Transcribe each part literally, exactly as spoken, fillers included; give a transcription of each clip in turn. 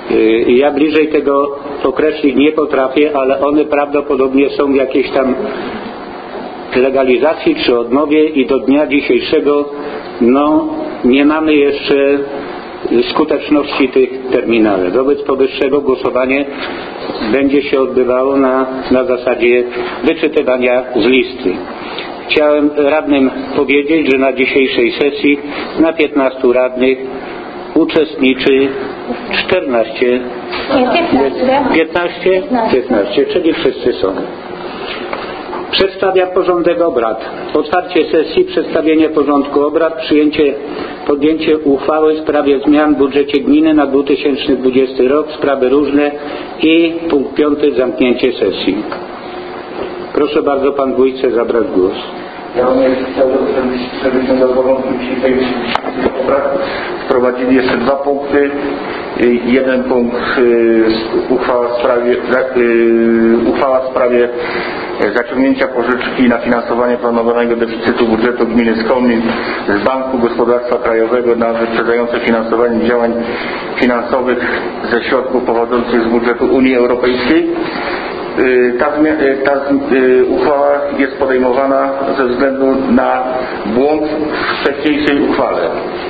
Ja bliżej tego określić nie potrafię, ale one prawdopodobnie są w jakiejś tam legalizacji czy odmowie i do dnia dzisiejszego no, nie mamy jeszcze skuteczności tych terminali. Wobec powyższego głosowanie będzie się odbywało na, na zasadzie wyczytywania z listy. Chciałem radnym powiedzieć, że na dzisiejszej sesji na piętnastu radnych uczestniczy czternaście, piętnaście, piętnaście, czyli wszyscy są. Przedstawiam porządek obrad. Otwarcie sesji, przedstawienie porządku obrad, przyjęcie, podjęcie uchwały w sprawie zmian w budżecie gminy na dwa tysiące dwudziesty rok, sprawy różne i punkt piąty, zamknięcie sesji. Proszę bardzo, pan wójcie zabrać głos. Ja bym chciał, żebyśmy do porządku dzisiejszej obrad wprowadzili jeszcze dwa punkty. Jeden punkt uchwała w sprawie, uchwała w sprawie zaciągnięcia pożyczki na finansowanie planowanego deficytu budżetu gminy Skomlin z Banku Gospodarstwa Krajowego na wyprzedzające finansowanie działań finansowych ze środków pochodzących z budżetu Unii Europejskiej. Ta, ta uchwała jest podejmowana ze względu na błąd w wcześniejszej uchwale.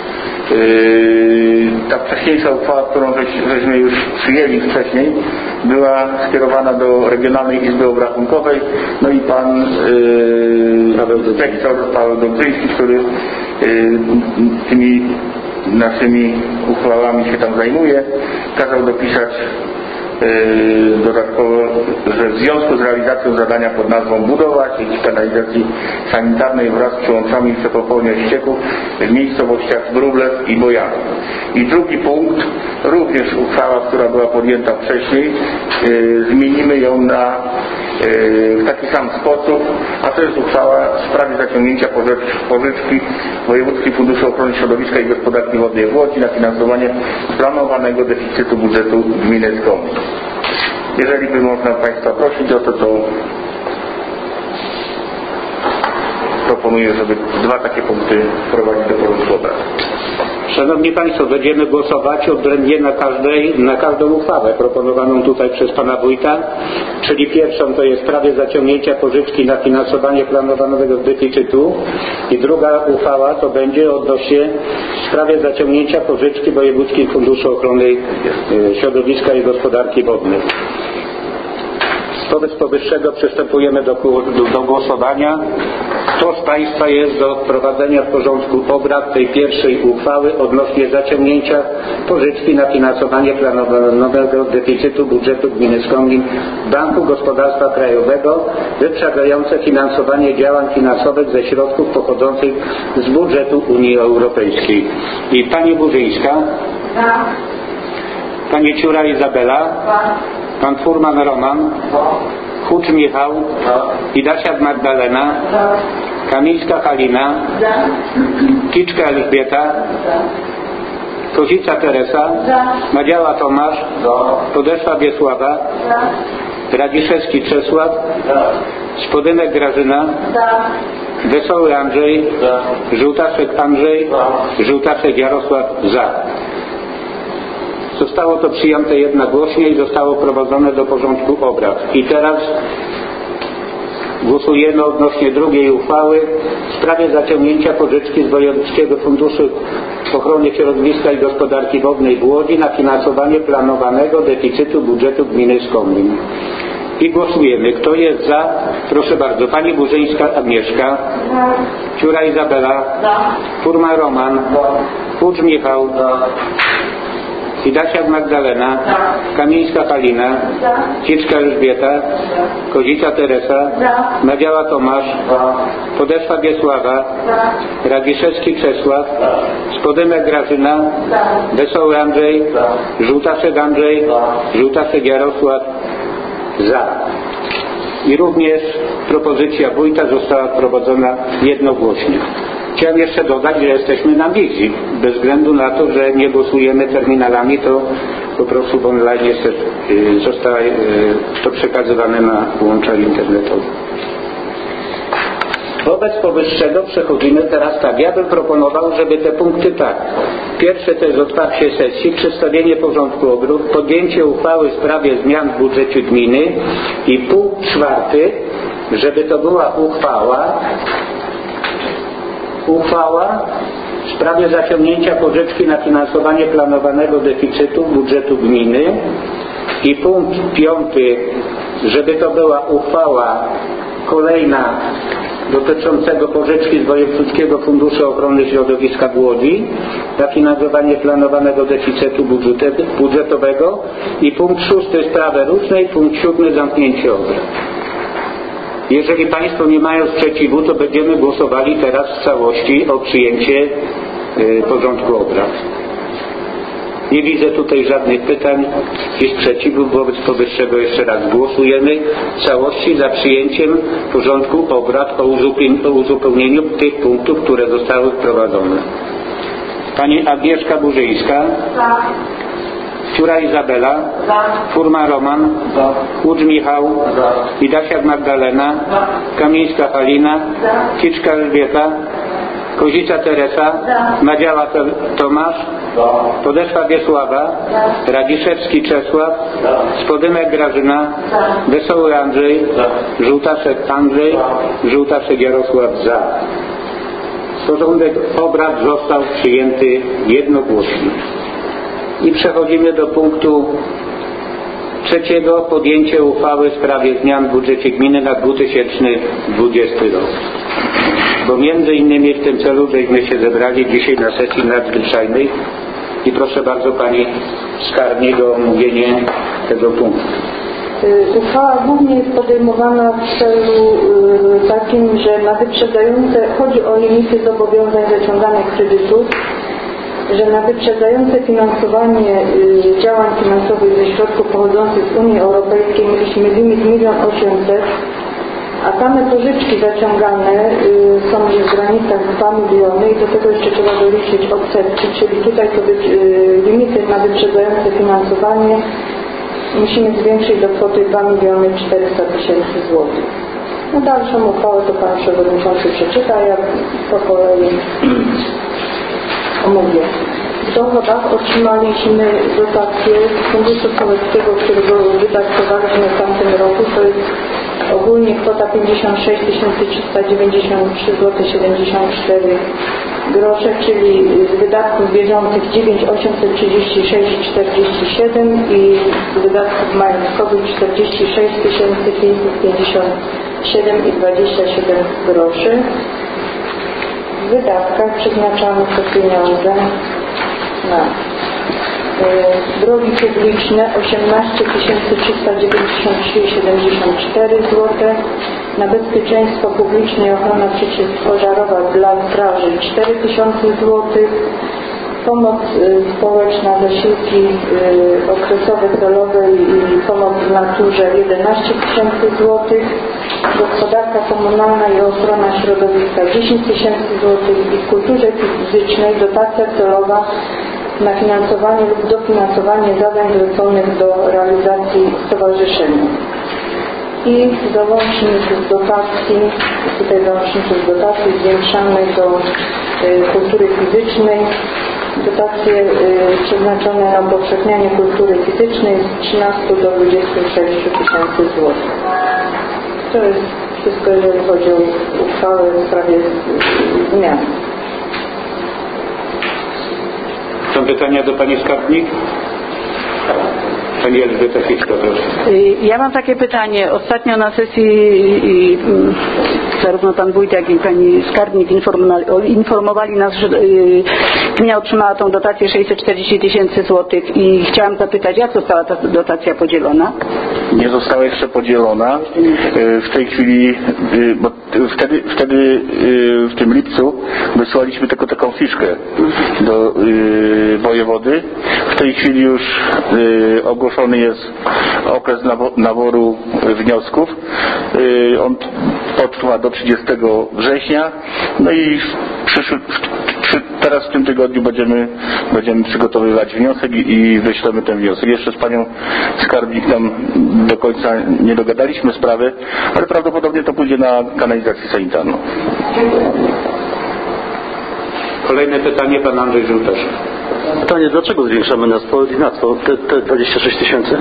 Ta wcześniejsza uchwała, którą żeśmy już przyjęli wcześniej, była skierowana do Regionalnej Izby Obrachunkowej, no i pan yy, inspektor Paweł Dobrzyński, który yy, tymi naszymi uchwałami się tam zajmuje, kazał dopisać dodatkowo, że w związku z realizacją zadania pod nazwą budowa sieci kanalizacji sanitarnej wraz z przyłączami w przepopołnia ścieków w miejscowościach Wróblew i Bojanów. I drugi punkt, również uchwała, która była podjęta wcześniej, yy, zmienimy ją na yy, w taki sam sposób, a to jest uchwała w sprawie zaciągnięcia pożyczki Wojewódzki Funduszy Ochrony Środowiska i Gospodarki Wodnej w Łodzi na finansowanie planowanego deficytu budżetu gminy Skomlin. Jeżeli by można Państwa prosić o to, to proponuję, żeby dwa takie punkty wprowadzić do porządku obrad. Szanowni Państwo, będziemy głosować odrębnie na, każdej, na każdą uchwałę proponowaną tutaj przez Pana Wójta, czyli pierwszą to jest w sprawie zaciągnięcia pożyczki na finansowanie planowanego deficytu i druga uchwała to będzie odnośnie w sprawie zaciągnięcia pożyczki Wojewódzkich Funduszy Ochrony Środowiska i Gospodarki Wodnej. Wobec powyższego przystępujemy do, do, do głosowania. Kto z Państwa jest do wprowadzenia w porządku obrad tej pierwszej uchwały odnośnie zaciągnięcia pożyczki na finansowanie planowanego deficytu budżetu gminy Skomlin Banku Gospodarstwa Krajowego wyprzedzające finansowanie działań finansowych ze środków pochodzących z budżetu Unii Europejskiej? I Pani Burzyńska? Tak. Pani Ciura Izabela? Tak. Pan Furman Roman? Hucz Michał? Idasiak Magdalena? Kamińska Halina? Kiczka Elżbieta? Kozica Teresa? Madziała Tomasz? Podeszła Wiesława? Radziszewski Czesław? Spodynek Grażyna? Wesoły Andrzej? Żółtaszek Andrzej? Żółtaszek Jarosław? Za. Zostało to przyjęte jednogłośnie i zostało wprowadzone do porządku obrad. I teraz głosujemy odnośnie drugiej uchwały w sprawie zaciągnięcia pożyczki z Wojewódzkiego Funduszu Ochrony Środowiska i Gospodarki Wodnej w Łodzi na finansowanie planowanego deficytu budżetu gminy Skomlin. I głosujemy. Kto jest za? Proszę bardzo. Pani Burzyńska Agnieszka. Ciura Izabela. Furman Roman. Hucz Michał. Idasiak Magdalena, Kamińska Halina, Kiczka Elżbieta, Kozica Teresa, Madziała Tomasz, Podeszła Wiesława, Radziszewski Czesław, Spodynek Grażyna, Wesoły Andrzej, Żółtaszek Andrzej, Żółtaszek Jarosław. Za. I również propozycja wójta została wprowadzona jednogłośnie. Chciałem jeszcze dodać, że jesteśmy na wizji. Bez względu na to, że nie głosujemy terminalami, to po prostu w online jest, zostaje to przekazywane na połączeniu internetowym. Wobec powyższego przechodzimy teraz tak. Ja bym proponował, żeby te punkty tak. Pierwsze to jest otwarcie sesji, przedstawienie porządku obrad, podjęcie uchwały w sprawie zmian w budżecie gminy i punkt czwarty, żeby to była uchwała uchwała w sprawie zaciągnięcia pożyczki na finansowanie planowanego deficytu budżetu gminy i punkt piąty, żeby to była uchwała kolejna dotyczącego pożyczki z Wojewódzkiego Funduszu Ochrony Środowiska w Łodzi na finansowanie planowanego deficytu budżetowego i punkt szósty sprawy różne i punkt siódmy zamknięcie obrad. Jeżeli Państwo nie mają sprzeciwu, to będziemy głosowali teraz w całości o przyjęcie y, porządku obrad. Nie widzę tutaj żadnych pytań i sprzeciwów. Wobec powyższego jeszcze raz głosujemy w całości za przyjęciem porządku obrad o uzupełnieniu tych punktów, które zostały wprowadzone. Pani Agnieszka Burzyńska. Za. Ciura Izabela. Za. Furman Roman. Za. Łódź Michał. Za. Widasiak Magdalena. Za. Kamińska Halina. Za. Kiczka Elżbieta. Kozica Teresa. Za. Madziała Tomasz. Za. Podeszła Wiesława. Za. Radziszewski Czesław. Za. Spodymek Grażyna. Za. Wesoły Andrzej. Za. Żółtaszek Andrzej. Za. Żółtaszek Jarosław. Za. Porządek obrad został przyjęty jednogłośnie. I przechodzimy do punktu trzeciego. Podjęcie uchwały w sprawie zmian w budżecie gminy na dwa tysiące dwudziesty rok. Bo między innymi w tym celu żeśmy się zebrali dzisiaj na sesji nadzwyczajnej i proszę bardzo Pani Skarbnik o omówienie tego punktu. Uchwała głównie jest podejmowana w celu y, takim, że na wyprzedzające, chodzi o limity zobowiązań zaciąganych kredytów, że na wyprzedzające finansowanie y, działań finansowych ze środków pochodzących z Unii Europejskiej mieliśmy limit milion osiemset, a same pożyczki zaciągane y, są już w granicach dwa miliony i do tego jeszcze trzeba doliczyć odsetki, czyli tutaj to y, limity na wyprzedzające finansowanie musimy zwiększyć do kwoty dwa miliony czterysta tysięcy złotych. No dalszą uchwałę to Pan Przewodniczący przeczyta, ja po kolei omówię. W dochodach otrzymaliśmy dotację z Funduszu Sołeckiego, którego wydatkowaliśmy w tamtym roku. To jest ogólnie kwota pięćdziesiąt sześć tysięcy trzysta dziewięćdziesiąt trzy złote siedemdziesiąt cztery grosze, czyli z wydatków bieżących dziewięć tysięcy osiemset trzydzieści sześć złote czterdzieści siedem i z wydatków majątkowych czterdzieści sześć tysięcy pięćset pięćdziesiąt siedem złotych dwadzieścia siedem groszy. W wydatkach przeznaczamy te pieniądze na y, drogi publiczne osiemnaście tysięcy trzysta dziewięćdziesiąt trzy złote siedemdziesiąt cztery grosze, na bezpieczeństwo publiczne i ochrona przeciwpożarowa dla straży cztery tysiące złotych, pomoc y, społeczna, zasiłki y, okresowe, celowe i, i pomoc w naturze jedenaście tysięcy złotych, gospodarka komunalna i ochrona środowiska dziesięć tysięcy złotych i w kulturze fizycznej dotacja celowa na finansowanie lub dofinansowanie zadań zleconych do realizacji stowarzyszenia. I załącznik z dotacji, tutaj załączników z dotacji zwiększamy do y, kultury fizycznej. Dotacje y, przeznaczone na upowszechnianie kultury fizycznej z trzynastu do dwudziestu sześciu tysięcy złotych. To jest wszystko, jeżeli chodzi o uchwałę w sprawie zmian. Są pytania do Pani Skarbnik? Pani Elżbieta Kiczka, proszę. Ja mam takie pytanie. Ostatnio na sesji i, i, zarówno Pan Wójt, jak i Pani Skarbnik informowali nas, że y, gmina otrzymała tą dotację sześćset czterdzieści tysięcy złotych i chciałam zapytać, jak została ta dotacja podzielona? Nie została jeszcze podzielona. W tej chwili, bo wtedy, wtedy w tym lipcu wysłaliśmy tylko taką fiszkę do wojewody. W tej chwili już ogłoszony jest okres naboru wniosków. On potrwa do trzydziestego września. No i przyszły, przy, teraz w tym tygodniu będziemy, będziemy przygotowywać wniosek i, i wyślemy ten wniosek. Jeszcze z panią skarbnik tam do końca nie dogadaliśmy sprawy, ale prawdopodobnie to pójdzie na kanalizację sanitarną. Kolejne pytanie, pan Andrzej Żółtarz. Pytanie, dlaczego zwiększamy na spółdzielnictwo te, te dwadzieścia sześć tysięcy?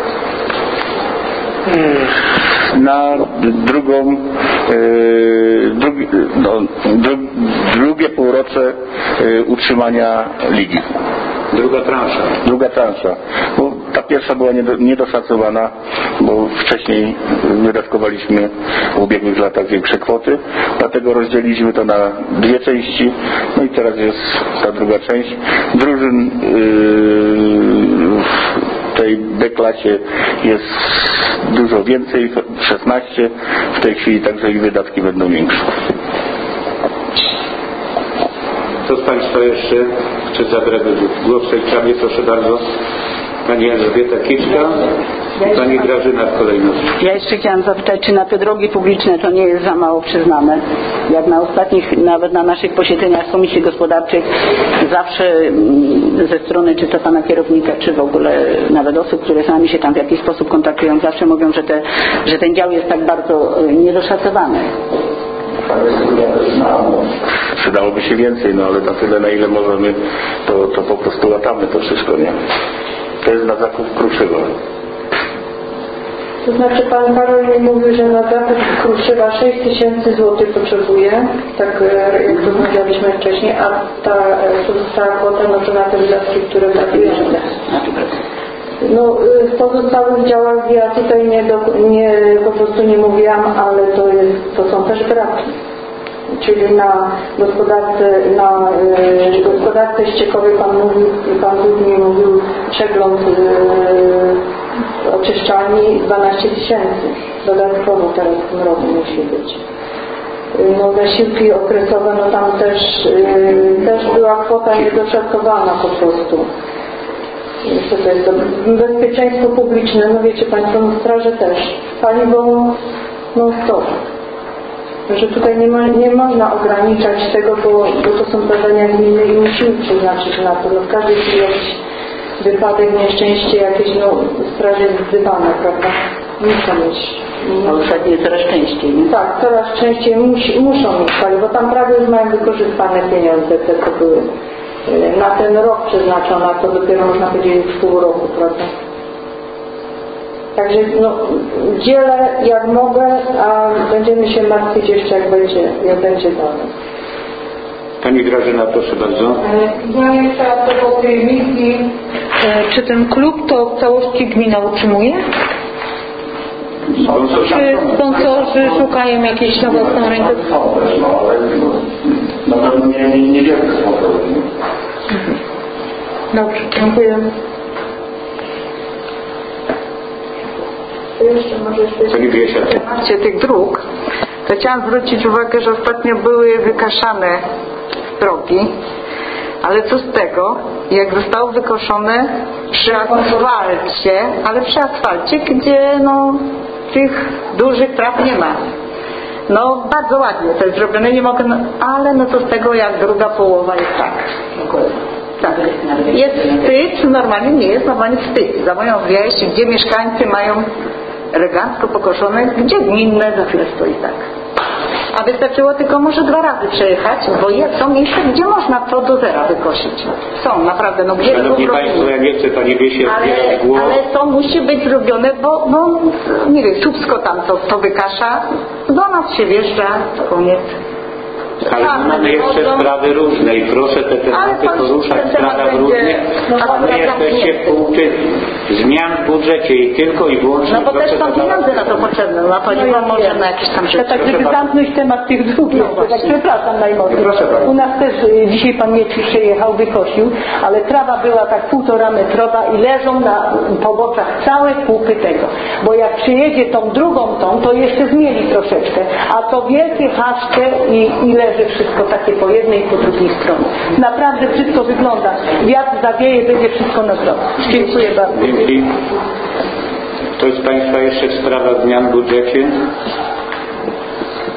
Na drugą yy, drugi, no, dru, drugie półrocze yy, utrzymania ligi. Druga transza. Druga transza. Bo ta pierwsza była niedo, niedoszacowana, bo wcześniej wydatkowaliśmy w ubiegłych latach większe kwoty, dlatego rozdzieliliśmy to na dwie części, no i teraz jest ta druga część. Drużyn yy, w tej B-klasie jest dużo więcej, szesnaście, w tej chwili także i wydatki będą większe. Kto z Państwa jeszcze chce zabrać głos w tej sprawie? Proszę bardzo. Pani Elżbieta Kiczka i Pani Grażyna w kolejności. Ja jeszcze chciałam zapytać, czy na te drogi publiczne to nie jest za mało przyznane? Jak na ostatnich, nawet na naszych posiedzeniach Komisji Gospodarczych zawsze ze strony czy to Pana kierownika, czy w ogóle nawet osób, które z nami się tam w jakiś sposób kontaktują, zawsze mówią, że, te, że ten dział jest tak bardzo niedoszacowany. Przydałoby się więcej, no ale na tyle, na ile możemy, to, to po prostu latamy to wszystko, nie? To jest na zakup Kruszywa. To znaczy pan Karol mi mówił, że na zakup Kruszywa sześć tysięcy złotych potrzebuje, tak jak rozmawialiśmy wcześniej, a ta pozostała kwota, no to na te wydatki, które brakuje. No w pozostałych działach ja tutaj nie, do, nie po prostu nie mówiłam, ale to, jest, to są też braki. Czyli na gospodarce, na y, gospodarce ściekowej pan mówił, pan Dudni mówił przegląd y, oczyszczalni dwanaście tysięcy. Dodatkowo teraz w tym roku musi być. Y, no zasiłki okresowe, no tam też, y, też była kwota niedoszacowana po prostu. Co to jest to? Bezpieczeństwo publiczne, no wiecie Państwo, no straże też. Paliwo, no stop. Że tutaj nie, ma, nie można ograniczać tego, bo, bo to są zadania gminy i musimy przeznaczyć na to. No w każdej chwili jakiś wypadek, nieszczęście, jakieś no straże wzywane, prawda? Muszą mieć. No ostatnio coraz częściej, nie? Tak, coraz częściej musi, muszą mieć paliwo. Tam prawie już mają wykorzystane pieniądze, te co były na ten rok przeznaczone, a to dopiero można powiedzieć w pół roku, prawda? Także no, dzielę jak mogę, a będziemy się martwić jeszcze jak będzie, jak będzie dalej. Pani Grażyna, proszę bardzo. Ja jeszcze a propos tej misji, czy ten klub to w całości gmina utrzymuje? Czy sponsorzy szukają jakiejś na własną rękę? Na pewno nie, nie, nie wielkie sponsorzy. Dobrze, dziękuję. Jeszcze może jeszcze... Pani Wiesia. W temacie tych dróg, to chciałam zwrócić uwagę, że ostatnio były wykaszane drogi, ale co z tego, jak zostało wykoszone przy asfalcie, ale przy asfalcie, gdzie no tych dużych traw nie ma. No bardzo ładnie to jest zrobione, nie mogę, no, ale no co z tego, jak druga połowa jest tak. Tak. Jest wstyd, normalnie nie jest, normalnie wstyd. Za moją wieś, gdzie mieszkańcy mają elegancko pokoszone, gdzie gminne za chwilę stoi tak. A wystarczyło tylko może dwa razy przejechać, bo jest, są miejsca, gdzie można to do zera wykosić. Są, naprawdę, no gdzie... Szanowni Państwo, ja nie chcę Pani Wiesie ale, głos. ale to musi być zrobione, bo, bo nie wiem, Słupsko tam to, to wykasza, do nas się wjeżdża, koniec. Ale tak, mamy jeszcze chodzą. Sprawy różne i proszę te tematy poruszać w sprawach różnych, a my jesteście w punkcie zmian w budżecie i tylko i wyłącznie... No bo też są pieniądze na to potrzebne, na paliwo może na jakieś tam rzeczy. Tak, żeby zamknąć temat tych dróg, no tak przepraszam najmocniej. U nas też y, dzisiaj pan Mieci przyjechał, wykosił, ale trawa była tak półtora metrowa i leżą na poboczach całe kupy tego. Bo jak przyjedzie tą drugą tą, to jeszcze zmieni troszeczkę, a to wielkie haszcze i, i leży wszystko takie po jednej i po drugiej stronie. Naprawdę wszystko wygląda. Wiatr zawieje, będzie wszystko na zdrowie. Dziękuję bardzo. Dzięki. Ktoś z Państwa jeszcze w sprawach zmian w budżecie?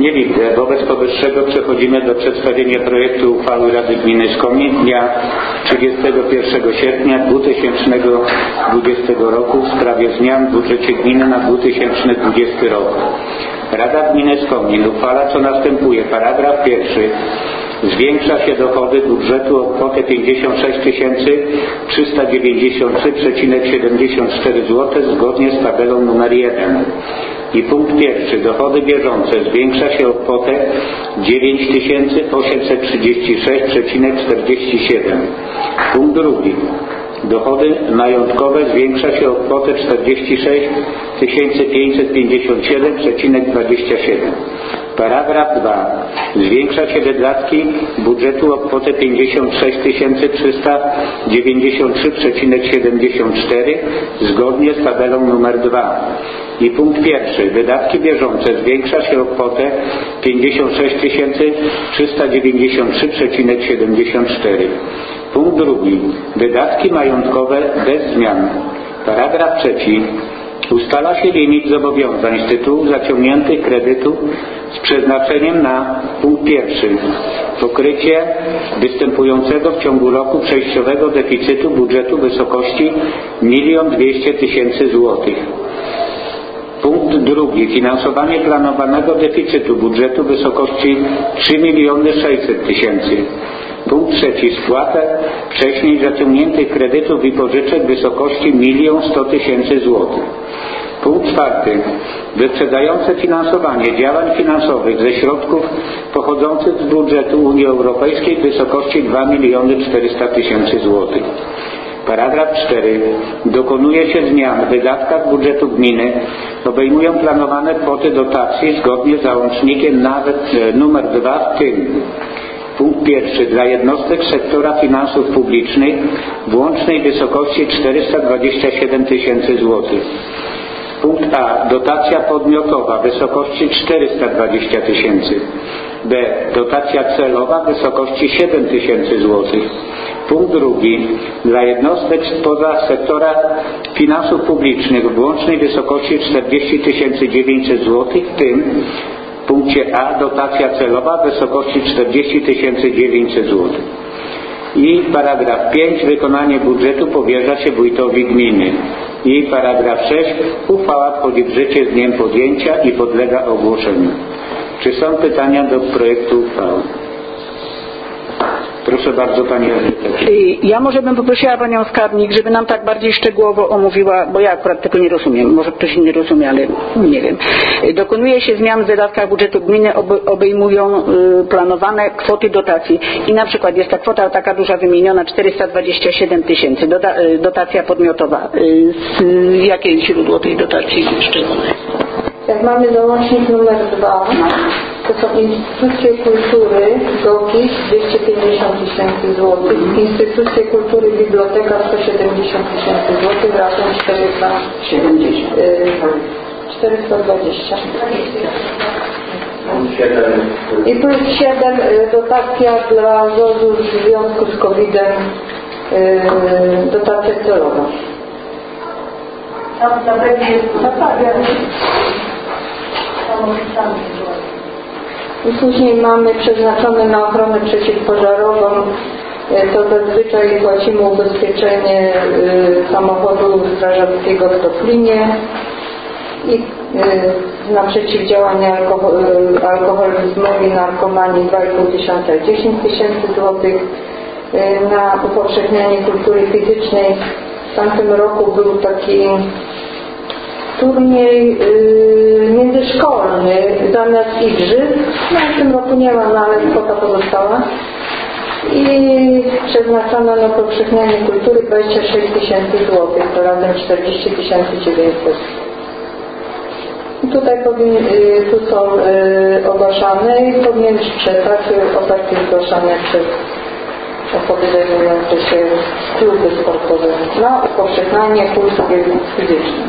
Nie widzę. Wobec powyższego przechodzimy do przedstawienia projektu uchwały Rady Gminy Skomin dnia trzydziestego pierwszego sierpnia dwa tysiące dwudziestego roku w sprawie zmian w budżecie gminy na dwa tysiące dwudziesty rok. Rada Gminy Skomin uchwala, co następuje. Paragraf pierwszy. Zwiększa się dochody budżetu o kwotę pięćdziesiąt sześć tysięcy trzysta dziewięćdziesiąt trzy przecinek siedemdziesiąt cztery zł zgodnie z tabelą numer jeden. I punkt pierwszy. Dochody bieżące zwiększa się o kwotę dziewięć tysięcy osiemset trzydzieści sześć przecinek czterdzieści siedem. Punkt drugi. Dochody majątkowe zwiększa się o kwotę czterdzieści sześć tysięcy pięćset pięćdziesiąt siedem przecinek dwadzieścia siedem. Paragraf dwa. Zwiększa się wydatki budżetu o kwotę pięćdziesiąt sześć tysięcy trzysta dziewięćdziesiąt trzy przecinek siedemdziesiąt cztery zgodnie z tabelą numer dwa. I punkt pierwszy. Wydatki bieżące zwiększa się o kwotę pięćdziesiąt sześć tysięcy trzysta dziewięćdziesiąt trzy przecinek siedemdziesiąt cztery. Punkt drugi. Wydatki majątkowe bez zmian. Paragraf trzeci. Ustala się limit zobowiązań z tytułu zaciągniętych kredytów z przeznaczeniem na punkt pierwszy. Pokrycie występującego w ciągu roku przejściowego deficytu budżetu w wysokości milion dwieście tysięcy złotych. Punkt drugi. Finansowanie planowanego deficytu budżetu w wysokości trzy miliony sześćset tysięcy. Punkt trzeci. Spłatę wcześniej zaciągniętych kredytów i pożyczek w wysokości milion sto tysięcy złotych. Punkt czwarty. Wyprzedzające finansowanie działań finansowych ze środków pochodzących z budżetu Unii Europejskiej w wysokości dwa miliony czterysta tysięcy złotych. Paragraf cztery. Dokonuje się zmian w wydatkach budżetu gminy. Obejmują planowane kwoty dotacji zgodnie z załącznikiem nawet numer dwa, w tym punkt pierwszy. Dla jednostek sektora finansów publicznych w łącznej wysokości czterysta dwadzieścia siedem tysięcy złotych. Punkt A. Dotacja podmiotowa w wysokości czterysta dwadzieścia tysięcy. B. Dotacja celowa w wysokości siedem tysięcy złotych. Punkt drugi. Dla jednostek spoza sektora finansów publicznych w łącznej wysokości czterdzieści tysięcy dziewięćset złotych, w tym w punkcie A. Dotacja celowa w wysokości czterdzieści tysięcy dziewięćset złotych. I paragraf pięć. Wykonanie budżetu powierza się wójtowi gminy. I paragraf sześć. Uchwała wchodzi w życie z dniem podjęcia i podlega ogłoszeniu. Czy są pytania do projektu uchwały? Proszę bardzo, Pani Edyta. Ja może bym poprosiła Panią Skarbnik, żeby nam tak bardziej szczegółowo omówiła, bo ja akurat tego nie rozumiem, może ktoś inny rozumie, ale nie wiem. Dokonuje się zmian w wydatkach budżetu gminy, obejmują y, planowane kwoty dotacji i na przykład jest ta kwota taka duża wymieniona czterysta dwadzieścia siedem tysięcy, dota, y, dotacja podmiotowa. Y, z, y, jakie jest źródło tej dotacji szczególnej? Jak mamy załącznik numer dwa, to są instytucje kultury, GOKiS dwieście pięćdziesiąt tysięcy złotych, instytucje kultury, biblioteka sto siedemdziesiąt tysięcy złotych, razem czterysta siedemdziesiąt. czterysta dwadzieścia. I plus siedem dotacja dla Z O Z-u w związku z kowidem, dotacja celowa. Tam ta będzie i później mamy przeznaczone na ochronę przeciwpożarową, to zazwyczaj płacimy ubezpieczenie samochodu strażackiego w Toplinie i na przeciwdziałanie alkohol, alkoholizmowi, narkomanii dwa i pół tysiąca, dziesięć tysięcy złotych. Na upowszechnianie kultury fizycznej w tamtym roku był taki turniej yy, międzyszkolny zamiast igrzysk. No w tym roku nie ma, no ale kwota pozostała. I przeznaczono na upowszechnianie kultury dwadzieścia sześć tysięcy złotych, to razem czterdzieści tysięcy dziewięćset. I tutaj powin, yy, tu są yy, ogłaszane i powinien być przetarg oferty zgłaszane przez osoby zajmujące się kluby sportowe na upowszechnianie kultury fizycznej.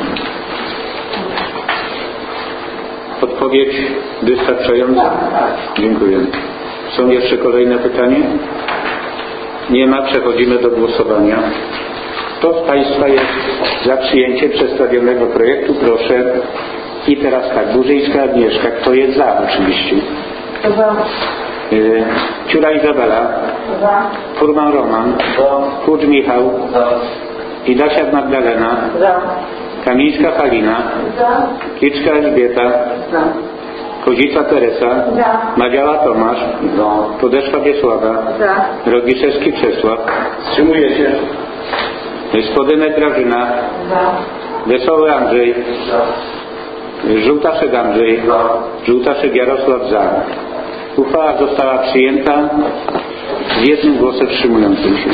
Odpowiedź wystarczająca? Dziękuję. Są jeszcze kolejne pytania? Nie ma. Przechodzimy do głosowania. Kto z Państwa jest za przyjęciem przedstawionego projektu? Proszę I teraz tak, Burzyńska Agnieszka, kto jest za oczywiście? Za. Yy, Ciura Izabela. Za. Furman Roman. Za. Kurcz Michał. Za. Idasiak Magdalena. Za. Kamińska Halina. Za. Kiczka Elżbieta. Za. Kozica Teresa. Za. Madziała Tomasz. Za. Podeszwa Wiesława. Za. Rogiszewski Czesław. Wstrzymuję się. Spodynek Grażyna. Za. Wesoły Andrzej. Za. Żółtaszek Andrzej. Za. Żółtaszek Jarosław za. Uchwała została przyjęta z jednym głosem wstrzymującym się.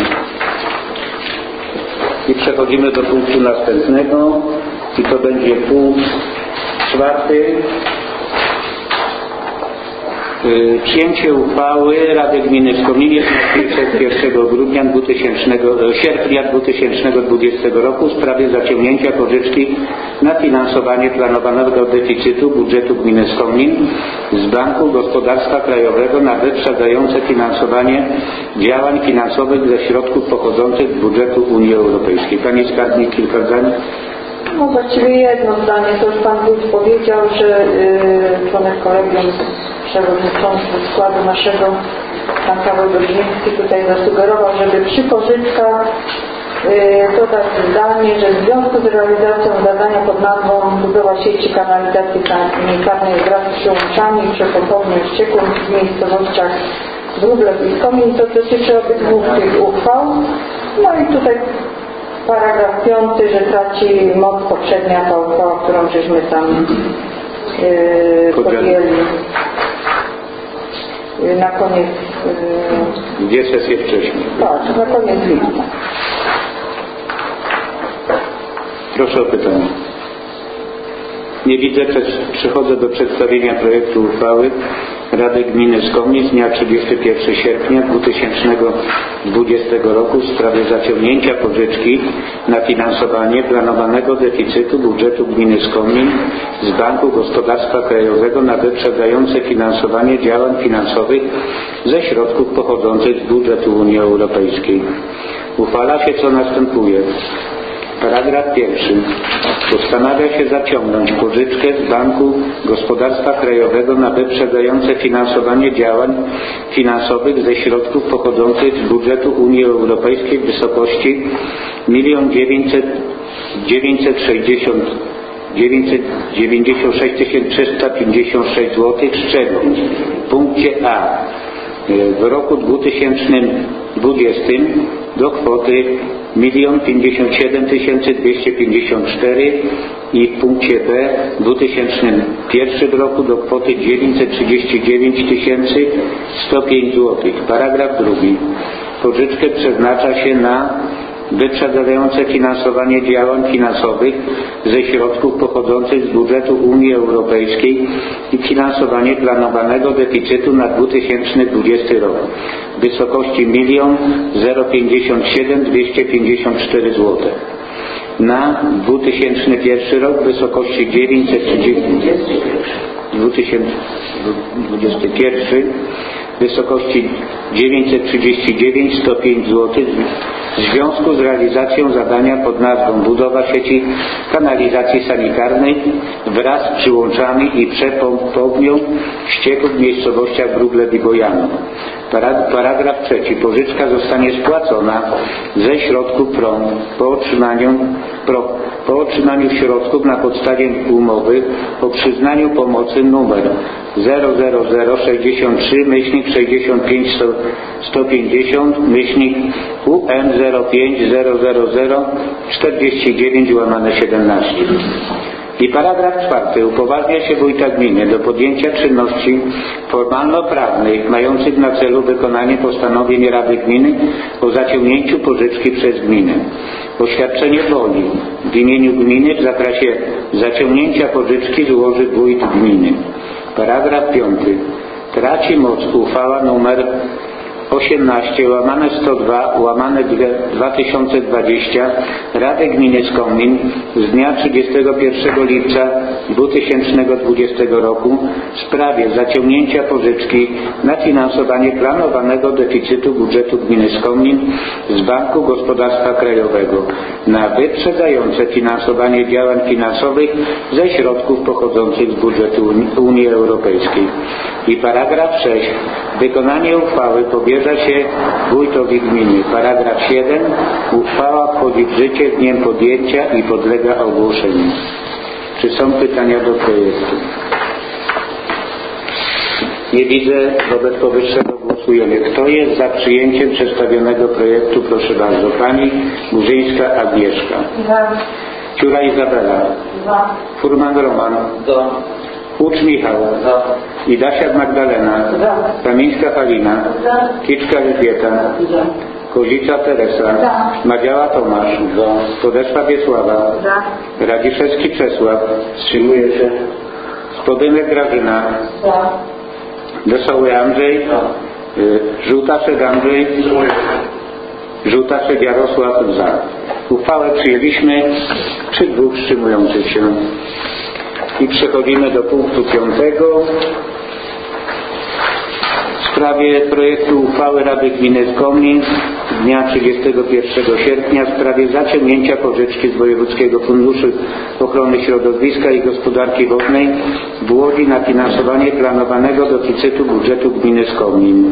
I przechodzimy do punktu następnego i to będzie punkt czwarty. Yy, przyjęcie uchwały Rady Gminy Skominie z pierwszego grudnia dwutysięcznego, sierpnia dwa tysiące dwudziestego roku w sprawie zaciągnięcia pożyczki na finansowanie planowanego deficytu budżetu gminy Skomin z Banku Gospodarstwa Krajowego na wyprzedzające finansowanie działań finansowych ze środków pochodzących z budżetu Unii Europejskiej. Panie Skarbnik, kilka zdań. No właściwie jedno zdanie, to już Pan Wójt powiedział, że yy, członek kolegium przewodniczący składu naszego, Pan Paweł Dobrzyński, tutaj zasugerował, żeby przy pożyczkach yy, dodać zdanie, że w związku z realizacją zadania pod nazwą budowa sieci kanalizacji sanitarnej wraz z przyłączami i przepompownią ścieków w miejscowościach Wróblew i Skomin, to dotyczy obydwu tych uchwał. No i tutaj paragraf piąty, że traci moc poprzednia ta uchwała, którą żeśmy tam yy, podjęli yy, na koniec yy, Dwie sesje wcześniej. tak, na koniec lipca. Proszę o pytanie. Nie widzę, przechodzę do przedstawienia projektu uchwały Rady Gminy Skomin z dnia trzydziestego pierwszego sierpnia dwa tysiące dwudziestego roku w sprawie zaciągnięcia pożyczki na finansowanie planowanego deficytu budżetu gminy Skomin z Banku Gospodarstwa Krajowego na wyprzedzające finansowanie działań finansowych ze środków pochodzących z budżetu Unii Europejskiej. Uchwala się, co następuje. Paragraf pierwszy. Postanawia się zaciągnąć pożyczkę z Banku Gospodarstwa Krajowego na wyprzedzające finansowanie działań finansowych ze środków pochodzących z budżetu Unii Europejskiej w wysokości milion dziewięćset dziewięćdziesiąt sześć tysięcy trzysta pięćdziesiąt sześć złotych, z czego w punkcie A w roku dwa tysiące dwudziestym do kwoty milion pięćdziesiąt siedem tysięcy dwieście pięćdziesiąt cztery i w punkcie B w dwa tysiące pierwszym roku do kwoty dziewięćset trzydzieści dziewięć tysięcy sto pięć złotych. Paragraf drugi. Pożyczkę przeznacza się na wyprzedzające finansowanie działań finansowych ze środków pochodzących z budżetu Unii Europejskiej i finansowanie planowanego deficytu na dwa tysiące dwudziesty rok w wysokości milion pięćdziesiąt siedem tysięcy dwieście pięćdziesiąt cztery złote. Na dwa tysiące pierwszy rok w wysokości dziewięćset trzydzieści dwa tysiące dwudziesty pierwszy w wysokości dziewięćset trzydzieści dziewięć tysięcy sto pięć złotych w związku z realizacją zadania pod nazwą budowa sieci kanalizacji sanitarnej wraz z przyłączami i przepompownią ścieków w miejscowościach Wróblew i Bojanów. Paragraf trzeci. Pożyczka zostanie spłacona ze środków P R O M po otrzymaniu, pro, po otrzymaniu środków na podstawie umowy o przyznaniu pomocy numer zero zero zero sześćdziesiąt trzy sześćdziesiąt pięć sto pięćdziesiąt U M zero pięć zero zero zero czterdzieści dziewięć łamane siedemnaście. I paragraf czwarty. Upoważnia się wójta gminy do podjęcia czynności formalno-prawnych mających na celu wykonanie postanowień Rady Gminy o zaciągnięciu pożyczki przez gminę. Oświadczenie woli w imieniu gminy w zakresie zaciągnięcia pożyczki złoży wójt gminy. Paragraf piąty. Traci moc uchwała numer osiemnaście łamane sto dwa łamane dwa tysiące dwadzieścia Rady Gminy Skomin z dnia trzydziestego pierwszego lipca dwa tysiące dwudziestego roku w sprawie zaciągnięcia pożyczki na finansowanie planowanego deficytu budżetu Gminy Skomin z Banku Gospodarstwa Krajowego na wyprzedzające finansowanie działań finansowych ze środków pochodzących z budżetu Unii Europejskiej. I paragraf sześć. Wykonanie uchwały powierza się wójtowi gminy. Paragraf siedem. Uchwała wchodzi w życie dniem podjęcia i podlega ogłoszeniu. Czy są pytania do projektu? Nie widzę. Wobec powyższego głosujemy. Kto jest za przyjęciem przedstawionego projektu? Proszę bardzo. Pani Murzyńska Agnieszka. Za. Ciura Izabela. Za. Furman Roman. Za. Hucz Michał. Za. Idasiak Magdalena. Za. Kamińska Halina. Za. Kiczka Elżbieta. Za. Kozica Teresa. Za. Madziała Tomasz. Za. Podeszła Wiesława. Za. Radziszewski Czesław. Wstrzymuje się. Spodynek Grażyna. Za. Wesoły Andrzej. Y, Żółtaszek Andrzej. Żółtaszek Jarosław. Za. Uchwałę przyjęliśmy przy dwóch wstrzymujących się. I przechodzimy do punktu piątego. W sprawie projektu uchwały Rady Gminy Skomin z dnia trzydziestego pierwszego sierpnia w sprawie zaciągnięcia pożyczki z Wojewódzkiego Funduszu Ochrony Środowiska i Gospodarki Wodnej w Łodzi na finansowanie planowanego deficytu budżetu Gminy Skomin.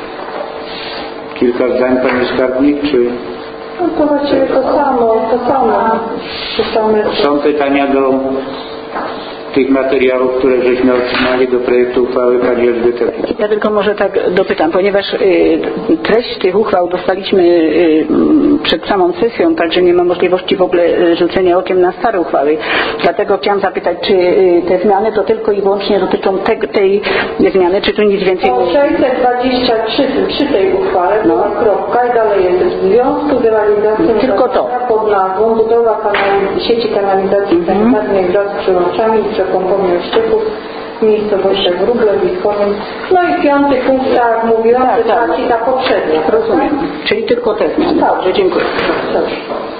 Kilka zdań, Pani Skarbnik, czy... No to właściwie to samo, to samo. To same... Są pytania do tych materiałów, które żeśmy otrzymali do projektu uchwały Pani Elżbiety. Ja tylko może tak dopytam, ponieważ y, treść tych uchwał dostaliśmy y, przed samą sesją, także nie ma możliwości w ogóle y, rzucenia okiem na stare uchwały. Dlatego chciałam zapytać, czy y, te zmiany to tylko i wyłącznie dotyczą te, tej zmiany, czy tu nic więcej O nie... sześćset dwadzieścia trzy przy tej uchwale była kropka i dalej jest w związku z realizacją Tylko to. pod nazwą budowa kanali, sieci kanalizacji Mhm. sanitarnej wraz z przyłączami i przepompowaniem ścieków w miejscowościach Wróble, Wiskonin. No i piąty punkt, tak jak mówiłam, Tak, to tak. taki ta poprzednia. Rozumiem. Czyli tylko te zmiany. Dobrze, dziękuję. Dobrze.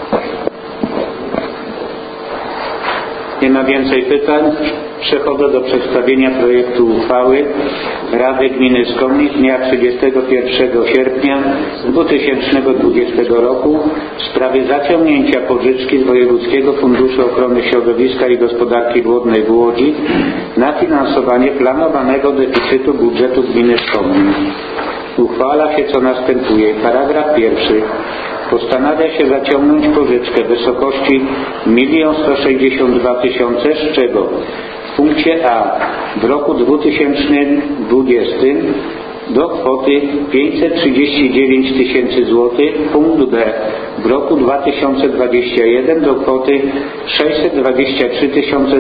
Nie ma więcej pytań. Przechodzę do przedstawienia projektu uchwały Rady Gminy Skomin z dnia trzydziestego pierwszego sierpnia dwa tysiące dwudziestego roku w sprawie zaciągnięcia pożyczki z Wojewódzkiego Funduszu Ochrony Środowiska i Gospodarki Wodnej w Łodzi na finansowanie planowanego deficytu budżetu Gminy Skomin. Uchwala się co następuje. Paragraf pierwszy. Postanawia się zaciągnąć pożyczkę w wysokości milion sto sześćdziesiąt dwa tysiące, z czego w punkcie A w roku dwa tysiące dwudziestym do kwoty pięćset trzydzieści dziewięć tysięcy złotych, punkt B w roku dwa tysiące dwudziestym pierwszym do kwoty sześćset dwadzieścia trzy tysiące.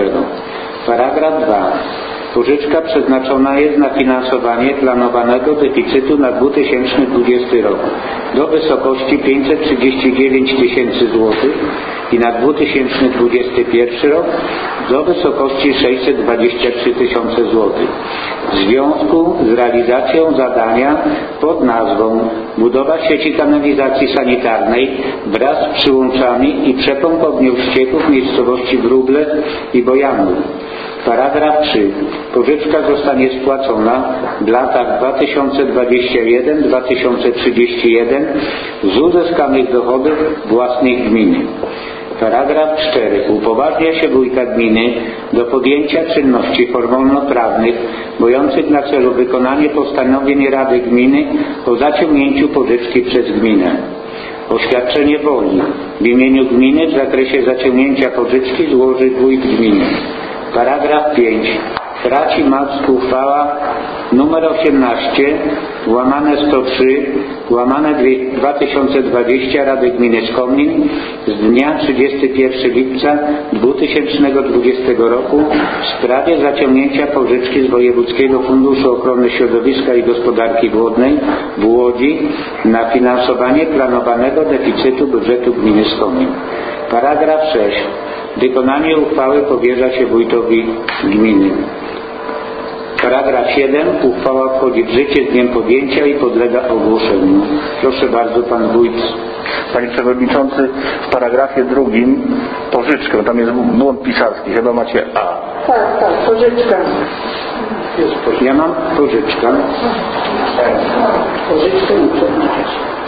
Paragraf dwa. Pożyczka przeznaczona jest na finansowanie planowanego deficytu na dwa tysiące dwudziesty rok do wysokości pięćset trzydzieści dziewięć tysięcy złotych i na dwa tysiące dwudziesty pierwszy rok do wysokości sześćset dwadzieścia trzy tysiące złotych w związku z realizacją zadania pod nazwą budowa sieci kanalizacji sanitarnej wraz z przyłączami i przepompownią ścieków w miejscowości Wróble i Bojanów. Paragraf trzy. Pożyczka zostanie spłacona w latach dwa tysiące dwudziestym pierwszym do dwa tysiące trzydziestego pierwszego z uzyskanych dochodów własnych gminy. Paragraf cztery. Upoważnia się wójta gminy do podjęcia czynności formalno-prawnych mających na celu wykonanie postanowień Rady Gminy o zaciągnięciu pożyczki przez gminę. Oświadczenie woli w imieniu gminy w zakresie zaciągnięcia pożyczki złoży wójt gminy. Paragraf pięć. Traci moc uchwała numer osiemnaście łamane sto trzy łamane dwa tysiące dwadzieścia Rady Gminy Skomin z dnia trzydziestego pierwszego lipca dwa tysiące dwudziestego roku w sprawie zaciągnięcia pożyczki z Wojewódzkiego Funduszu Ochrony Środowiska i Gospodarki Wodnej w Łodzi na finansowanie planowanego deficytu budżetu Gminy Skomin. Paragraf sześć. Wykonanie uchwały powierza się wójtowi gminy. Paragraf siedem. Uchwała wchodzi w życie z dniem podjęcia i podlega ogłoszeniu. Proszę bardzo, pan wójt. Panie Przewodniczący, w paragrafie drugim pożyczkę, tam jest błąd pisarski, chyba macie A. Tak, tak, pożyczka. Ja mam pożyczkę. Pożyczkę i przeznaczać.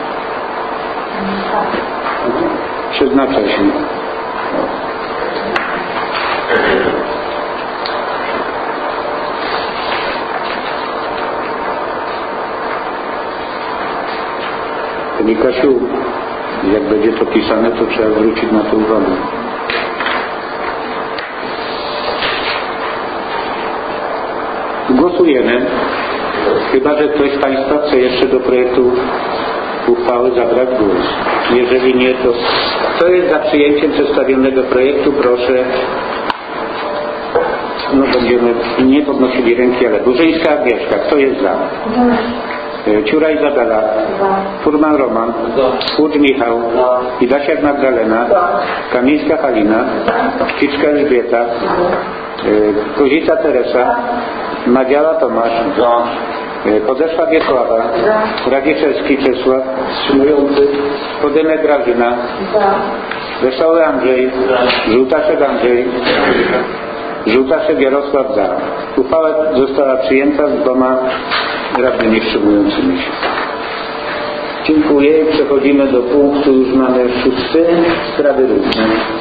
Przeznacza się. Pani Kasiu, jak będzie to pisane, to trzeba zwrócić na to uwagę. Głosujemy, chyba że ktoś z Państwa chce jeszcze do projektu uchwały zabrać głos. Jeżeli nie, to kto jest za przyjęciem przedstawionego projektu, proszę. No będziemy nie podnosili ręki, ale Burzyńska Agnieszka, kto jest za? Ciura Izabela, Furman Roman, Łódź Michał, Idasiak Magdalena, Kamińska Halina, Kiczka Elżbieta, Kozica Teresa, Madziała Tomasz, Podeszła Wiesława, Radziszewski Czesław, wstrzymujący, Podymek Grażyna, Wesoły Andrzej, Żółtaszek Andrzej, Żółtaszek Jarosław za. Uchwała została przyjęta z dwoma radnymi wstrzymującymi się. Dziękuję. Przechodzimy do punktu, już mamy szósty, sprawy różne.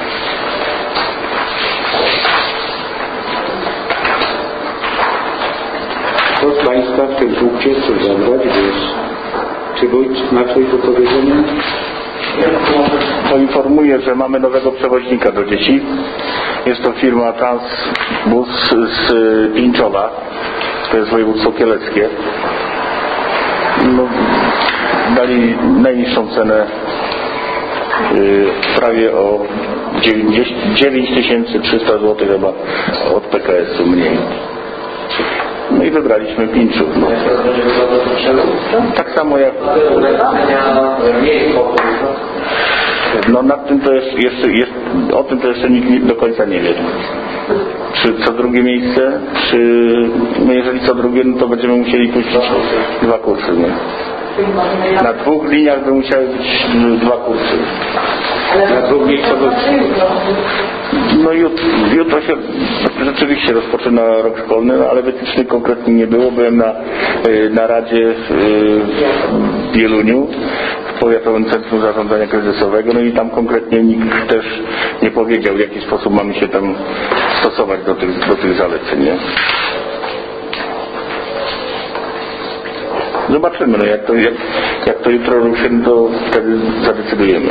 Kto z Państwa w tym punkcie chce zabrać głos? Czy wójt ma coś do powiedzenia? Poinformuję, że mamy nowego przewoźnika do dzieci. Jest to firma Transbus z Pińczowa. To jest województwo kieleckie. No, dali najniższą cenę yy, prawie o dziewięć tysięcy trzysta złotych chyba od P K S-u mniej. No i wybraliśmy Pińczów. No. Tak samo jak... No nad tym to jest, jeszcze, jest, o tym to jeszcze nikt do końca nie wie. Czy co drugie miejsce, czy no jeżeli co drugie, no to będziemy musieli puścić dwa kursy. Nie? Na dwóch liniach by musiały być dwa kursy. Na dwóch miejscowych. No jutro, jutro się rzeczywiście rozpoczyna rok szkolny, ale wytycznych konkretnie nie było. Byłem na, na Radzie w Wieluniu, w Powiatowym Centrum Zarządzania Kryzysowego, no i tam konkretnie nikt też nie powiedział, w jaki sposób mamy się tam stosować do tych, do tych zaleceń. Nie? Zobaczymy, no jak to, jak, jak to jutro ruszy, to wtedy zadecydujemy.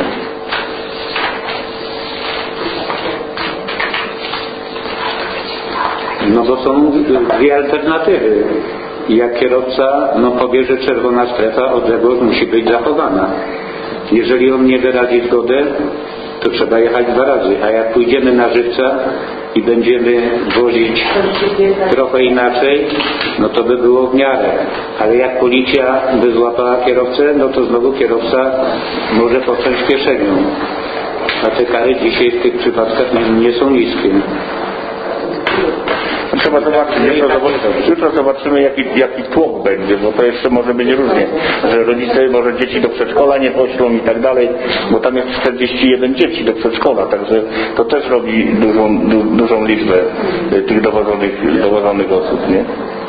No bo są dwie alternatywy. Jak kierowca no powie, że czerwona strefa, odległość musi być zachowana. Jeżeli on nie wyrazi zgodę, to trzeba jechać dwa razy. A jak pójdziemy na żywca i będziemy wozić trochę inaczej, no to by było w miarę. Ale jak policja by złapała kierowcę, no to znowu kierowca może począć pieszenią. A te kary dzisiaj w tych przypadkach nie, nie są niskie. Trzeba zobaczyć, jutro, jutro zobaczymy jaki, jaki tłok będzie, bo to jeszcze może być różnie, że rodzice może dzieci do przedszkola nie poślą i tak dalej, bo tam jest czterdzieści jeden dzieci do przedszkola, także to też robi dużą, du, dużą liczbę tych dowożonych, dowożonych osób, nie?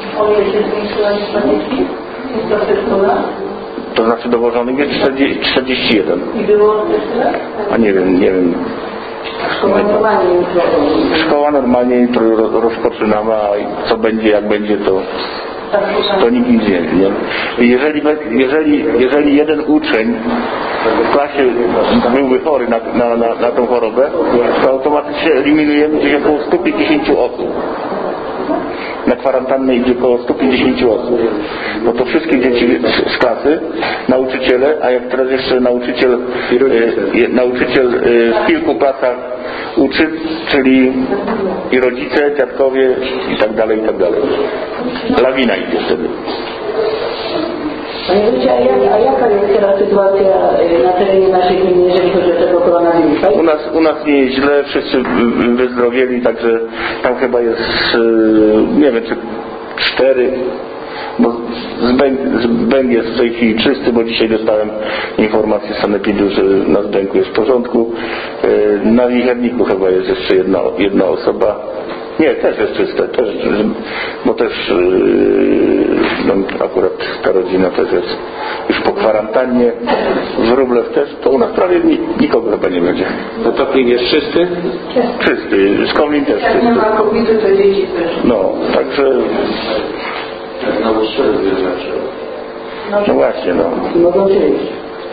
To znaczy dowożonych jest czterdzieści jeden. A nie wiem, nie wiem. Szkoła normalnie Szkoła normalnie jutro rozpoczynamy, a co będzie, jak będzie, to, to nikt nic nie wie. Jeżeli, jeżeli, jeżeli jeden uczeń w klasie byłby chory na, na, na, na tą chorobę, to automatycznie eliminujemy gdzieś około sto pięćdziesiąt osób. Na kwarantannę idzie około sto pięćdziesiąt osób. No to wszystkie dzieci z klasy, nauczyciele, a jak teraz jeszcze nauczyciel, e, nauczyciel e, w kilku klasach uczy, czyli i rodzice, dziadkowie i tak dalej, i tak dalej. Lawina idzie wtedy. Panie Wójcie, a, jak, a jaka jest teraz sytuacja na terenie naszej gminy, jeżeli chodzi o tego koronawirusa? U nas, u nas nie jest źle, wszyscy wyzdrowieli, także tam chyba jest, nie wiem, czy cztery. Bo zbęk, zbęk jest w tej chwili czysty, bo dzisiaj dostałem informację z sanepidu, że na zbęku jest w porządku. Na Wicherniku chyba jest jeszcze jedna, jedna osoba. Nie, też jest czyste, też, bo też no, akurat ta rodzina też jest już po kwarantannie. W Wróblew też, to u nas prawie nikogo chyba nie będzie. To Toplin jest czysty? Czysty, Skomlin też czysty. Jak nie ma kobiety, to dzieci też. No, także... No bo strzelby znaczy. No właśnie, no. Mogą dziewięć.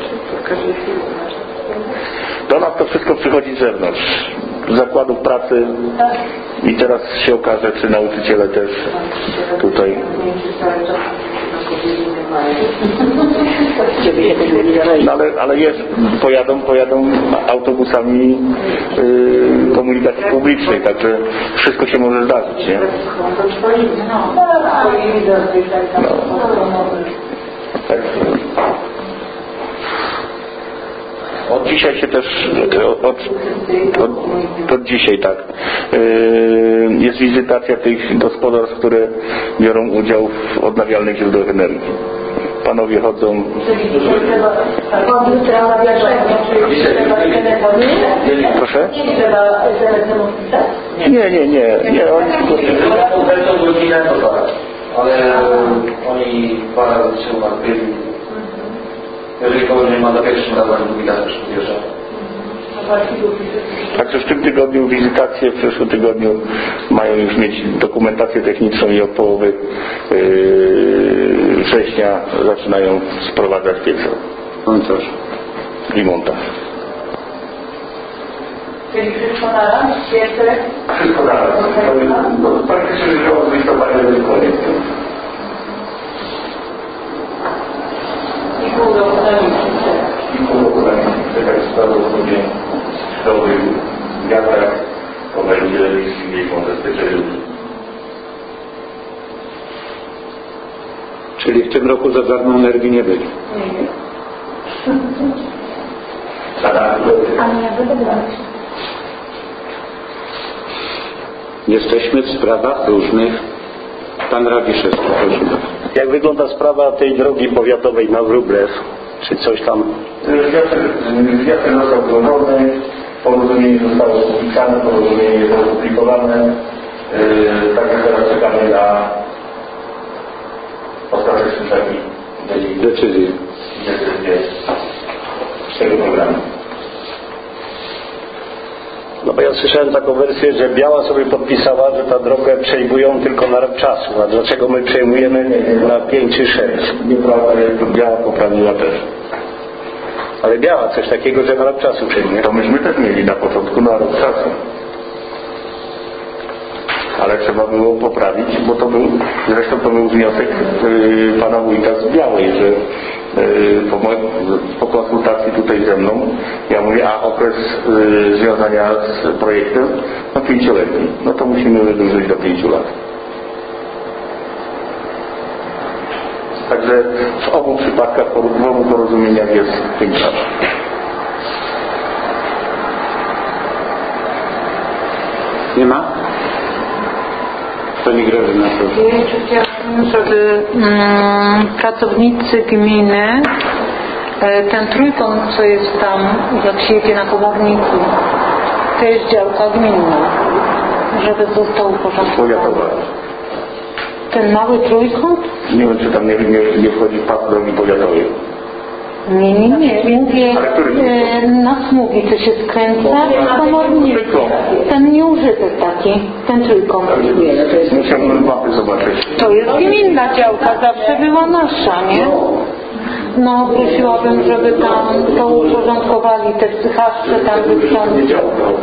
Do nas to wszystko przychodzi z zewnątrz. Z zakładów pracy i teraz się okaże, czy nauczyciele też tutaj. No ale, ale jest, pojadą, pojadą autobusami yy, komunikacji publicznej, także wszystko się może zdarzyć, nie? No. Także od dzisiaj się też, od, od, od, od dzisiaj tak, yy, jest wizytacja tych gospodarstw, które biorą udział w odnawialnych źródłach energii. Panowie chodzą. Proszę? Nie, nie, nie, nie, oni Będą godzinę to tak, ale oni dwa razy się umartwili. Jeżeli kogoś nie ma za pierwszym razem, drugi raz już podjeżdża. Także w tym tygodniu wizytacje, w przyszłym tygodniu mają już mieć dokumentację techniczną i od połowy yy, września zaczynają sprowadzać piece. Montaż. I montaż. Czyli wszystko na raz, świece? Wszystko na raz. No, praktycznie rzecz biorąc, w listopadzie będzie koniec. I pół roku na liczbę. I pół roku na liczbę. Tak jest prawdopodobnie dobry wiatrak, to będzie mniej może styczeń. Czyli w tym roku za darmo energii nie byli. Jesteśmy w sprawach różnych. Pan Radziszewski, proszę bardzo. Jak wygląda sprawa tej drogi powiatowej na Wróblew? Czy coś tam? Wniosek został złożony, porozumienie zostało podpisane, porozumienie jest opublikowane. Yy, także teraz czekamy na ostateczny taki Decyzję. decyzję z tego programu. No bo ja słyszałem taką wersję, że Biała sobie podpisała, że ta drogę przejmują tylko na rok czasu. A dlaczego my przejmujemy na pięć czy sześć? Nieprawda, jest Biała poprawiła też. Ale Biała coś takiego, że na rok czasu przejmuje. To myśmy też mieli na początku na rok czasu. Ale trzeba było poprawić, bo to był, zresztą to był wniosek yy, pana wójta z Białej, że yy, po, po konsultacji tutaj ze mną, ja mówię, a okres yy, związania z projektem, no pięcioletni, no to musimy wydłużyć do pięciu lat. Także w obu przypadkach, w obu porozumieniach jest pięć lat. Nie ma? Pani Grażyna, proszę. Ja jeszcze chciałabym, żeby mm, pracownicy gminy e, ten trójkąt, co jest tam, jak się jedzie na komorniku, to jest działka gminna, żeby został uporządkowany. Powiatowa. Ten mały trójkąt? Nie wiem, czy tam nie, nie, nie wchodzi pas drogi powiatowej. Nie, nie, nie. Mówię e, na smugi, co się skręca w komorniku. Ten nieużyty taki, ten trójkąt. Musiałbym mapy zobaczyć. To jest gminna działka, zawsze była nasza, nie? No, prosiłabym, żeby tam to uporządkowali, te psychastrze tam wyciągnąć.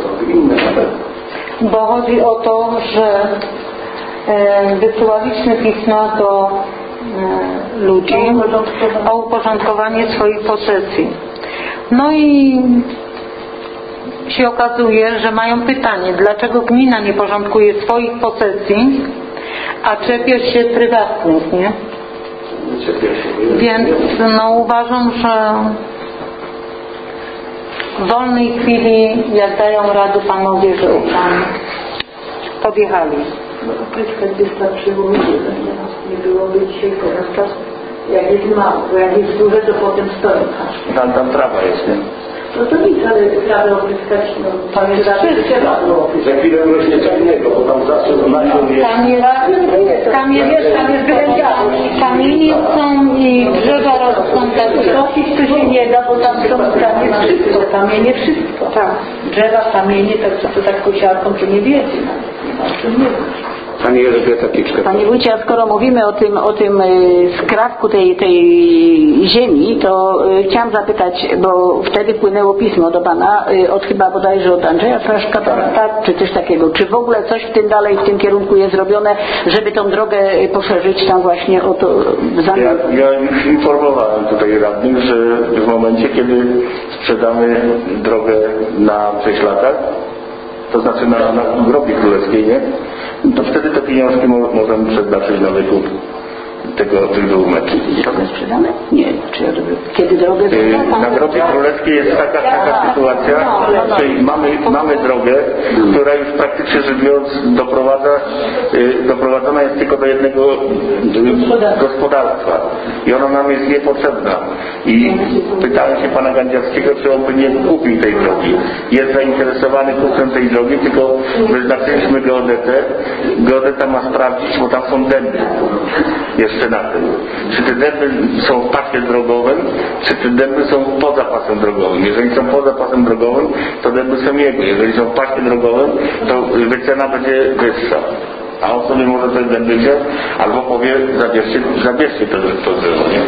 Bo chodzi o to, że e, wysyłaliśmy pisma do e, ludzi o uporządkowanie swoich posesji. No i się okazuje, że mają pytanie, dlaczego gmina nie porządkuje swoich posesji, a czepia się prywatnych, nie? Więc no uważam, że w wolnej chwili, jak dają radę panowie, żeby tam podjechali. No opryskać wystarczyło, nie byłoby dzisiaj teraz czasu. Jak jest mało, bo jak jest duże, to potem stoi. Tam, tam trawa jest, nie? No to nic, ale trawę opryskać, no tam jest raczej trzeba było. Za chwilę rośnie co innego, bo tam zasun nasion jest. Tam jest, tam jest, tam jest wylędziane. Kamienie są i drzewa rosną tak. Prosić tu się nie da, bo tam są, tam jest wszystko, kamienie wszystko. Tak. Drzewa, kamienie, tak to tak kosiarką to nie wiedzie. Nie ma o czym nie wiem. Pani Elżbieta Kiczka. Panie wójcie, a skoro mówimy o tym, o tym skrawku tej, tej ziemi, to y, chciałam zapytać, bo wtedy wpłynęło pismo do Pana, y, od chyba bodajże od Andrzeja Fraszka, tak, czy coś takiego. Czy w ogóle coś w tym dalej, w tym kierunku jest zrobione, żeby tą drogę poszerzyć tam właśnie o to w zamian? Ja, ja już informowałem tutaj radnych, że w momencie, kiedy sprzedamy drogę na sześć latach, to znaczy na, na Grobie Królewskiej, nie? To wtedy te pieniążki mo możemy przeznaczyć na wykup tego, tych dwóch metrów. Drogę sprzedamy? Nie. Czy kiedy drogę sprzedamy? Na Grobie Królewskiej jest taka, taka sytuacja, że mamy, mamy drogę, która już praktycznie rzecz biorąc doprowadza, doprowadzona jest tylko do jednego gospodarstwa i ona nam jest niepotrzebna. I pytałem się pana Gandziarskiego, czy on by nie kupił tej drogi. Jest zainteresowany kupnem tej drogi, tylko wyznaczyliśmy geodetę. Geodeta ma sprawdzić, bo tam są dęby. Jeszcze na tym. Czy te dęby są w pasie drogowym, czy te dęby są poza pasem drogowym. Jeżeli są poza pasem drogowym, to dęby są jego. Jeżeli są w pasie drogowym, to wycena będzie wyższa. A on sobie może te dęby wziąć, albo powie, zabierzcie, zabierzcie to, to drzewo, nie?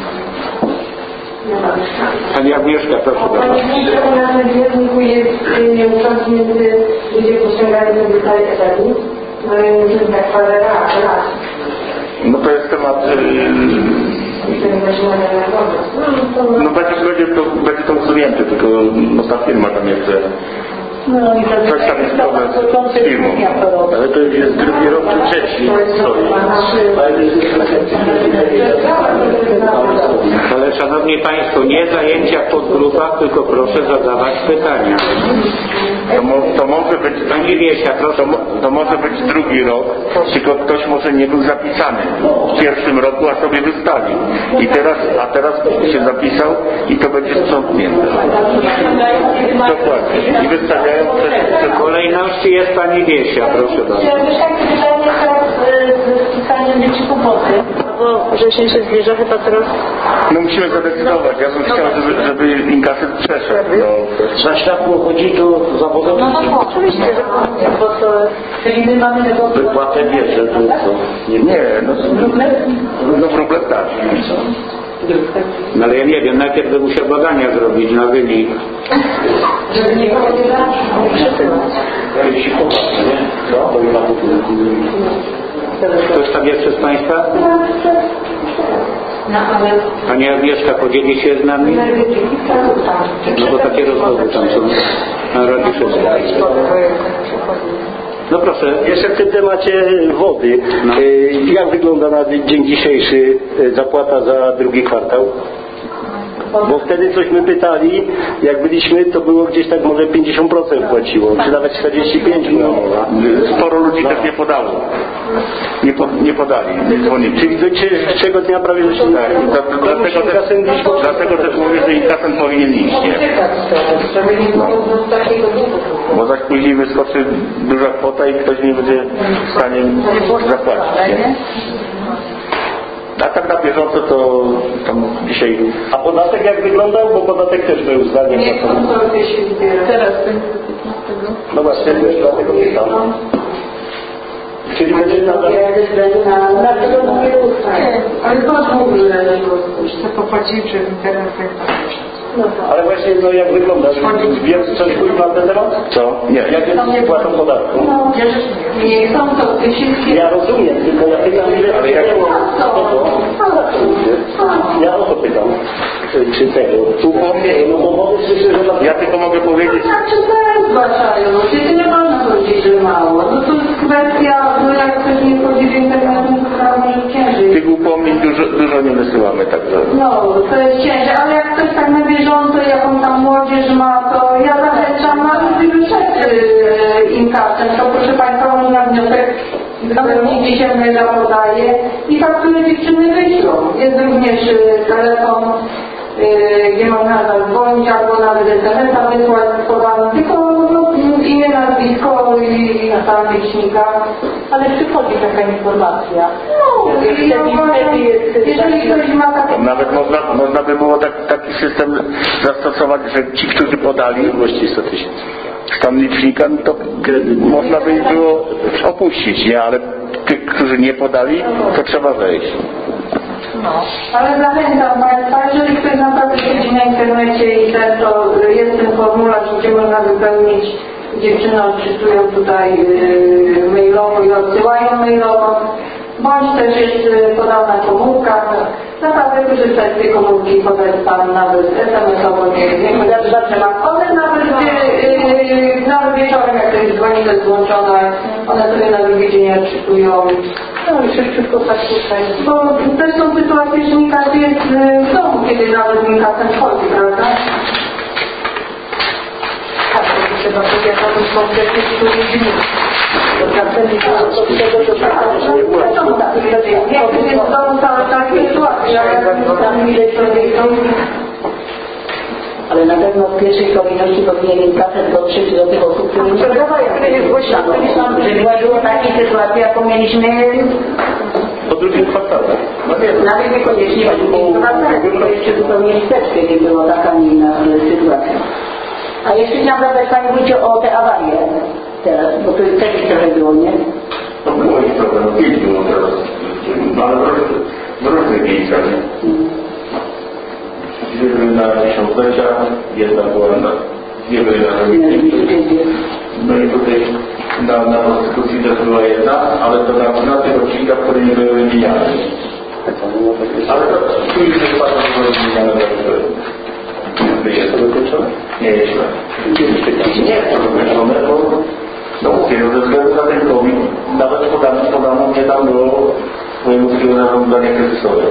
Pani Agnieszka, proszę bardzo. Na wierniku jest nieucząc między ludzie posiągają sobie stale etatów, no i musimy tak parę lat. No to jest temat... No będzie, będzie, to, będzie to usunięte, tylko no, ta firma tam jeszcze... No i to coś tam jest problem z firmą. Ale to już jest drugi rok czy trzeci stoi. Ale szanowni państwo, nie zajęcia w podgrupach, tylko proszę zadawać pytania. To, mo, to może być... Pani Wiesia, proszę. To, to może być drugi rok, tylko ktoś może nie był zapisany w pierwszym roku, a sobie wystawił. I teraz, a teraz się zapisał i to będzie sprzątnięte. Dokładnie. I wystawiają W kolejności jest pani Wiesia, proszę bardzo. Chciałabym takie pytanie teraz z pisaniem dzieci pomocy, bo wrzesień się zbliża chyba teraz. No musimy zadecydować. Ja bym chciał, żeby, żeby inkaset przeszedł. No. Za światło chodzi, to zawodowcy. No no oczywiście, że bo to... Czyli my mamy negocjacje. Wypłatę bierze, to co? Nie, nie, no, no wróble tak. No ale ja nie wiem, najpierw bym musiał badania zrobić na wynik. Żeby nie było przesyłać. Ktoś tam jest przez państwa? No ale... Pani Agnieszka podzieli się z nami? No bo takie rozmowy tam są na Radziszewskiej. No proszę. Jeszcze w tym temacie wody. No. Jak wygląda na dzień dzisiejszy zapłata za drugi kwartał? Bo wtedy cośmy pytali, jak byliśmy, to było gdzieś tak może pięćdziesiąt procent płaciło, czy nawet czterdzieści pięć procent. No, sporo ludzi no. też nie podało. Nie, po, nie podali, nie dzwonili. Czyli do dzisiejszego dnia prawie że się tak, to, to, dlatego, też, dlatego też mówię, że inkasent powinien iść. Nie? No. Bo zaś później wyskoczy duża kwota i ktoś nie będzie w stanie zapłacić. Nie? A tak na bieżąco to tam dzisiaj... A podatek jak wyglądał? Bo podatek też był zdaniem. Nie, konsorcje się zbiera. Teraz ten no właśnie, też dlatego pytam. Czyli będzie nadal... Na dlaczego mówię ustanie? Ale to mówi, że Chcę popłacić, czy teraz Ale właśnie no jak wygląda? Wiem coś mój plan ten temat? Co? Nie. Jakie nie płacą podatku? No, nie są to wszystkie... Ja rozumiem, tylko ja pytam ile... Ale jak... Ja o to pytam. Czy tego? No bo mogę słyszeć, że... Ja tylko mogę powiedzieć... Znaczy zaraz zgłaszają, no przecież nie można powiedzieć, że mało. No to jest kwestia, no jak ktoś nie wchodzi w internetem, to chyba może ciężej. Tych upomnień dużo, dużo nie wysyłamy, także... No, to jest ciężej, ale jak ktoś tak na bieżąco, jaką tam młodzież ma, to ja zachęcam na różne rzeczy inkasem. To proszę Państwa, można wniosek pełni dziesiętne zapodaje i faktury dziewczyny wyślą. Jest również telefon, gdzie można zadzwonić albo nawet es em es a wysłać podany, tylko no, imię, nazwisko i stan licznika. Ale przychodzi taka informacja. No, jeżeli, jest, jeżeli ktoś ma takie... Nawet można, można by było tak, taki system zastosować, że ci, którzy podali sto tysięcy. stan licznika, no to można by ich było opuścić, nie? Ale tych, którzy nie podali, to trzeba wejść. No, ale zachęcam Państwa, jeżeli ktoś naprawdę siedzi na internecie i ten, to jest ten formularz, gdzie można wypełnić, dziewczyny odczytują tutaj yy, mailowo i odsyłają mailowo, bądź też jest yy, podana komórka. Naprawdę korzystać z tej komórki, podać Pan nawet es em es-owo, nie wiem, one nawet, yy, nawet wieczorem, jak ktoś dzwoni, to jest włączone, one sobie na drugi dzień odczytują. No i szybciutko tak tutaj. Bo też są sytuacje, że nie każdy jest w domu, kiedy nawet mi kasem wchodzi, prawda? Tak, to trzeba powiedzieć o tym konkretnie, który dni. To czasem nie było do tego, że tak, jak jest w domu całe takie sytuacje, jak tam ileś rodziców. Ale na pewno w pierwszej kolejności powinien kaset dotrzeć do tych osób, które nie podawają, które nie zgłaszają. Żeby nie było takiej sytuacji, jaką mieliśmy Po drugim kwartale. No nawet niekoniecznie po drugim kwartale, tylko jeszcze zupełnie wstecz, kiedy była taka, nie inna sytuacja. A jeszcze chciałam zapytać Pani Wójcie o te awarie teraz, bo to też trochę było, nie? To było ich problem, pięć było teraz, ale w różnych miejscach. Dwie były na tysiąclecia, jedna była na, dwie były na rodzinie. No i tutaj na, na konstytucji też była jedna, ale to na, na tych odcinkach, które nie były wymieniane. Ale to tu już jest bardzo były wymieniane na jest to dokończone? Nie, jeszcze. Nie jest to dokończone, bo no mówię, ze względu na ten COVID nawet podano, podano mnie tam do wojewódzkiego zarządzania kryzysowego.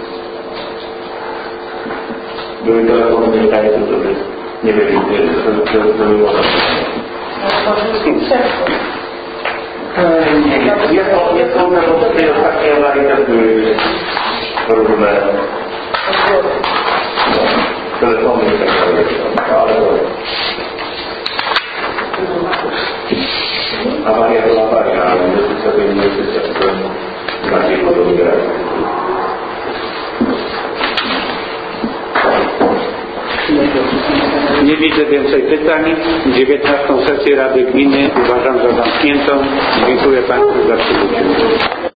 Były telefony mieszkańców, żeby nie wiedzieć, że by można. Nie, jest to, jest to, że w tej ostatniej awarii też były różne telefony i tak dalej, ale awaria to awaria, ale inwestycja to inwestycja, to bardziej podobnie. Nie widzę więcej pytań. dziewiętnastą sesję Rady Gminy uważam za zamkniętą. Dziękuję Państwu za przybycie.